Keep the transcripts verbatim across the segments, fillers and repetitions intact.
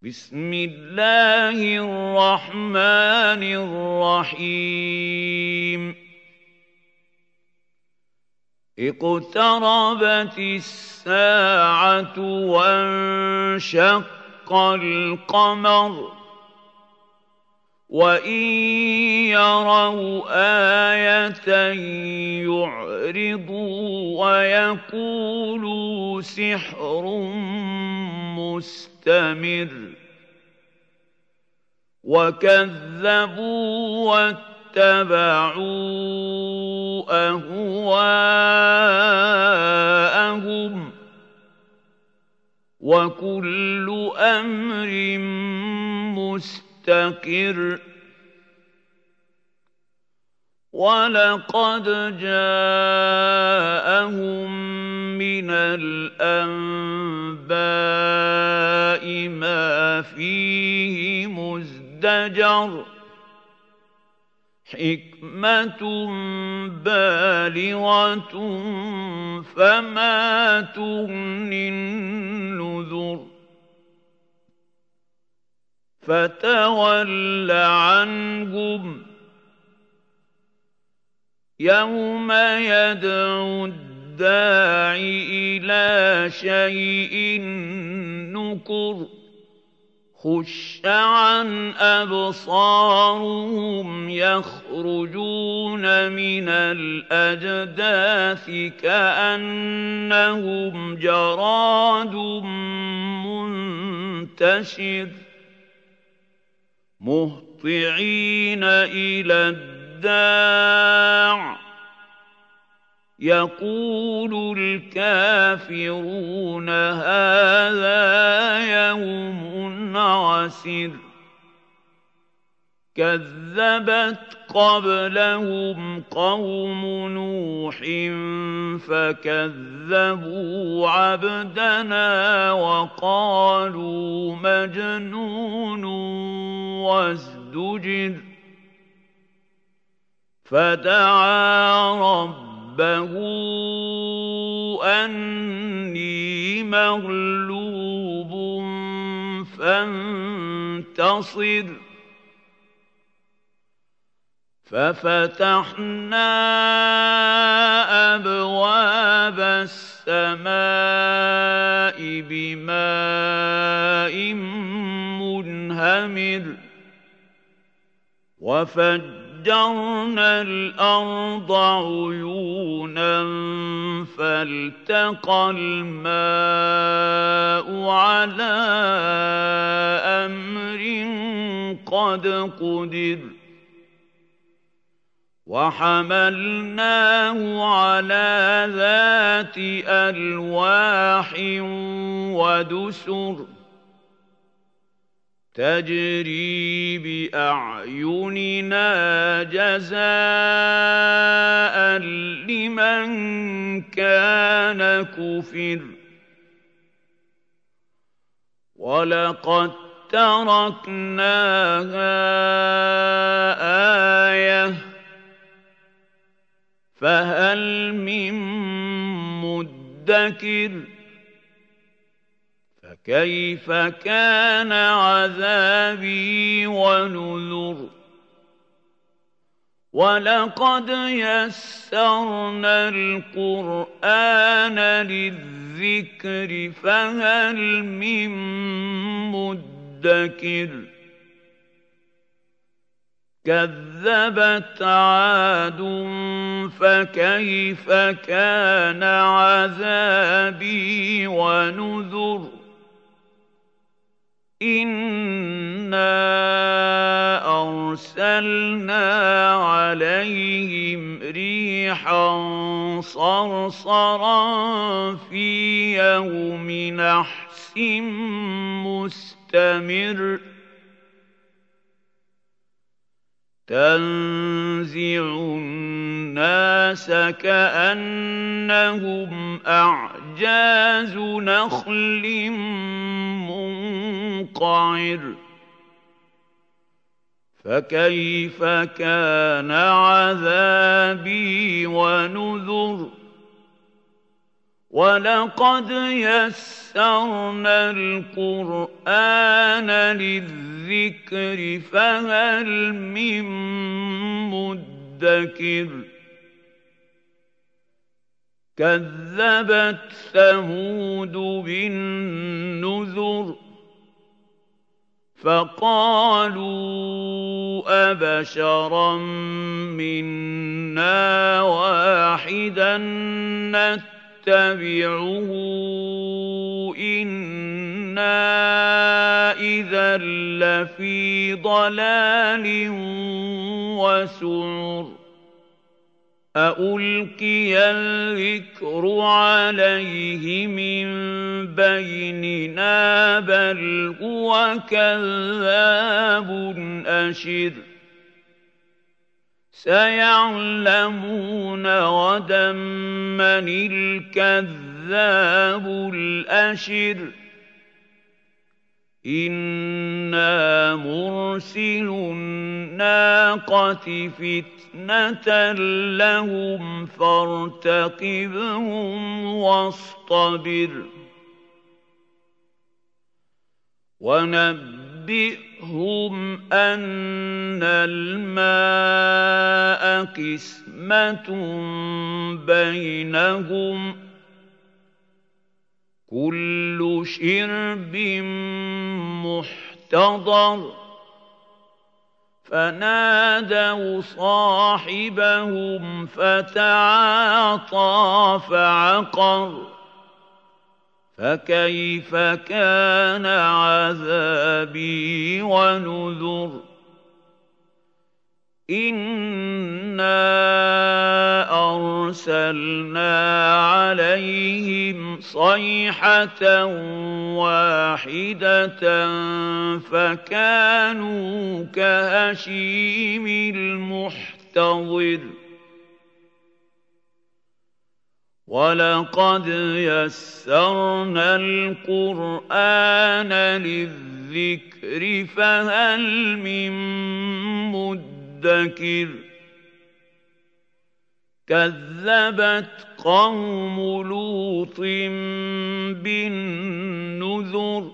بسم الله الرحمن الرحيم اقتربت الساعة وانشق القمر وإن يروا آية يعرضوا ويقولوا سحر مستمر وكذبوا واتبعوا أهواءهم وكل أمر مستقر ولقد جاءهم من الأنباء ما فيه مزدجر حكمة بالغة فما تغني النذر فتول عنهم يوم يدعو الداع إلى شيء نكر خش عن أبصارهم يخرجون من الأجداث كأنهم جراد منتشر مهطعين إلى الداع يقول الكافرون هذا يوم عسر كذبت قبلهم قوم نوح فكذبوا عبدنا وقالوا مجنون وازدجر فدعا ربه ربه أني مغلوب فانتصر ففتحنا أبواب السماء بماء منهمر وفجرنا فَفَجَّرْنَا الْأَرْضَ عُيُونًا فَالْتَقَى الْمَاءُ عَلَىٰ أَمْرٍ قَدْ قُدِرَ وَحَمَلْنَاهُ عَلَىٰ ذَاتِ أَلْوَاحٍ وَدُسُرٍ تجري بأعيننا جزاء لمن كان كفر ولقد تركناها آية فهل من مدكر فكيف كان عذابي ونذر ولقد يسرنا القرآن للذكر فهل من مدكر كذبت عاد فكيف كان عذابي ونذر إِنَّا أَرْسَلْنَا عَلَيْهِمْ رِيحًا صَرْصَرًا فِي يَوْمِ نَحْسٍ مُسْتَمِرٍّ تَنزِعُ النَّاسَ كَأَنَّهُمْ أَعْجَازُ نَخْلٍ منقعر فكيف كان عذابي ونذر وَلَقَدْ يَسَّرْنَا الْقُرْآنَ لِلذِّكْرِ فَهَلْ مِن مُّدَّكِرٍ كَذَّبَتْ ثَمُودُ بِالنُّذُرِ فَقَالُوا أَبَشَرًا مِّنَّا وَاحِدًا نَّتَّبِعُهُ إِنَّا إِذًا لَّفِي ضَلَالٍ وَسُعُرٍ أَأُلْقِيَ الذِّكْرُ عَلَيْهِ مِن بَيْنِنَا بَلْ هُوَ كَذَّابٌ أَشِرٌ سَيَعْلَمُونَ غَدًا مَّنِ الْكَذَّابُ الْأَشِرُ إِنَّا مُرْسِلُو النَّاقَةِ فِتْنَةً لَّهُمْ فَارْتَقِبْهُمْ وَاصْطَبِرْ وَنَبِّئْهُمْ أَنَّ الْمَاءَ قِسْمَةٌ بَيْنَهُمْ كُلُّ شِرْبٍ مُّحْتَضَرٌ فَنَادَوْا صَاحِبَهُمْ فَتَعَاطَىٰ فَعَقَرَ فَكَيْفَ كَانَ عَذَابِي وَنُذُرِ إِنَّا أَرْسَلْنَا عَلَيْهِمْ صَيْحَةً وَاحِدَةً فَكَانُوا كَهَشِيمِ الْمُحْتَظِرِ وَلَقَدْ يَسَّرْنَا الْقُرْآنَ لِلذِّكْرِ فَهَلْ مِن مُّدَّكِرٍ كَذَّبَتْ قَوْمُ لُوطٍ بِالنُّذُرِ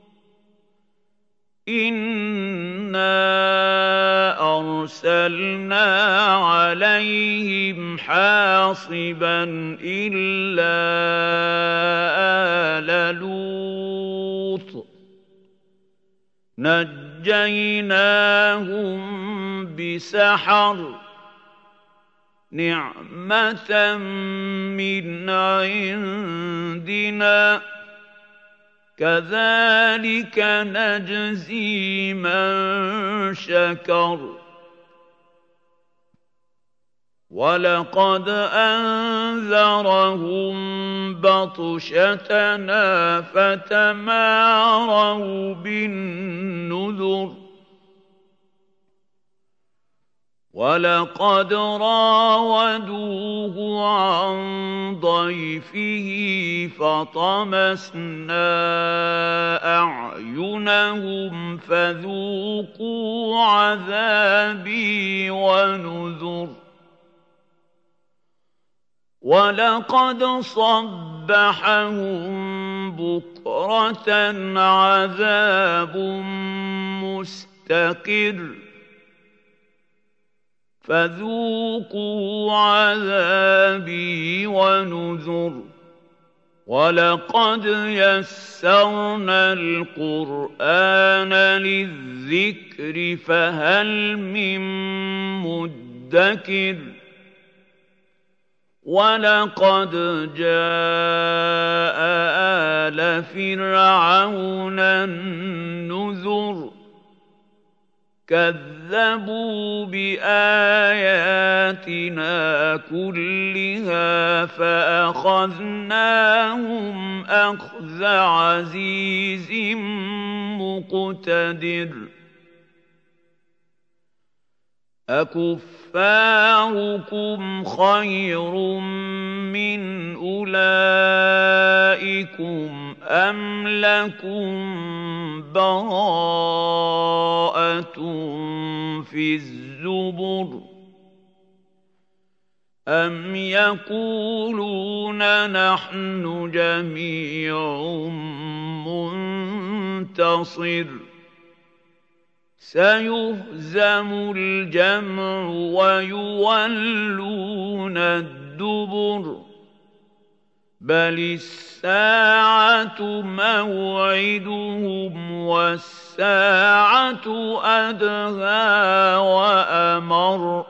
إِنَّا أَرْسَلْنَا عَلَيْهِمْ حَاصِبًا إِلَّا آلَ لُوطٍ نَجَّيْنَاهُم بِسَحَرٍ نِعْمَةً مِّنْ عِندِنَا كَذَٰلِكَ نَجْزِي مَن شَكَرَ وَلَقَدْ أَنذَرَهُم بَطْشَتَنَا فَتَمَارَوْا بِالنُّذُرِ وَلَقَدْ رَاوَدُوهُ عَن ضَيْفِهِ فَطَمَسْنَا أَعْيُنَهُمْ فَذُوقُوا عَذَابِي وَنُذُرِ وَلَقَدْ صَبَّحَهُم بُكْرَةً عَذَابٌ مُّسْتَقِرٌّ فَذُوقُوا عَذَابِي وَنُذُرِ وَلَقَدْ يَسَّرْنَا الْقُرْآنَ لِلذِّكْرِ فَهَلْ مِن مُّدَّكِرٍ وَلَقَدْ جَاءَ آلَ فِرْعَوْنَ النُّذُرُ كَذَّبُوا بِآيَاتِنَا كُلِّهَا فَأَخَذْنَاهُمْ أَخْذَ عَزِيزٍ مُّقْتَدِرٍ أَكُفَّارُكُمْ خَيْرٌ مِّنْ أُولَٰئِكُمْ أَمْ لَكُمْ بَرَاءَةٌ فِي الزُّبُرِ أَمْ يَقُولُونَ نَحْنُ جَمِيعٌ مُّنتَصِرٌ سَيُهْزَمُ الْجَمْعُ وَيُوَلُّونَ الدُّبُرَ بَلِ السَّاعَةُ مَوْعِدُهُمْ وَالسَّاعَةُ أَدْهَىٰ وَأَمَرُّ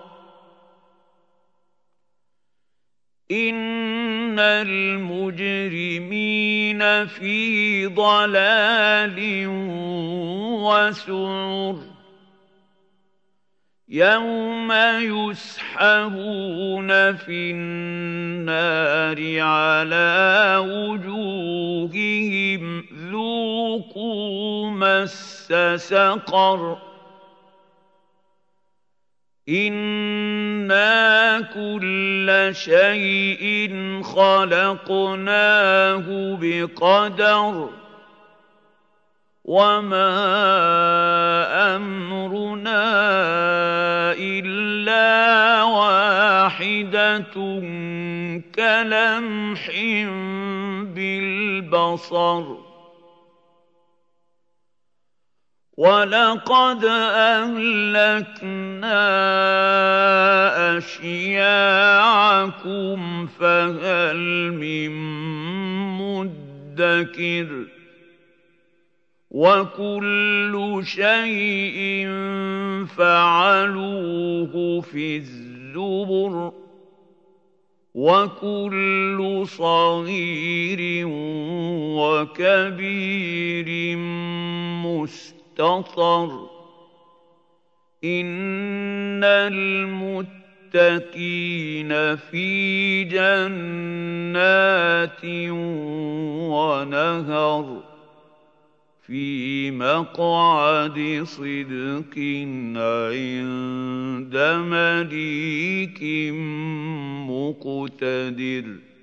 إِنَّ الْمُجْرِمِينَ فِي ضَلَالٍ وَسُعُرٍ يَوْمَ يُسْحَبُونَ فِي النَّارِ عَلَىٰ وُجُوهِهِمْ ذُوقُوا مَسَّ سَقَرَ إِنَّا كُلَّ شَيْءٍ خَلَقْنَاهُ بِقَدَرٍ وَمَا أَمْرُنَا إِلَّا وَاحِدَةٌ كَلَمْحٍ بِالْبَصَرِ وَلَقَدْ أَهْلَكْنَا أَشْيَاعَكُمْ فَهَلْ مِن مُّدَّكِرٍ وَكُلُّ شَيْءٍ فَعَلُوهُ فِي الزُّبُرِ وَكُلُّ صَغِيرٍ وَكَبِيرٍ مُّسْتَطَرٌ إِنَّ الْمُتَّقِينَ فِي جَنَّاتٍ وَنَهَرٍ فِي مَقْعَدِ صِدْقٍ عِندَ مَلِيكٍ مُّقْتَدِرٍ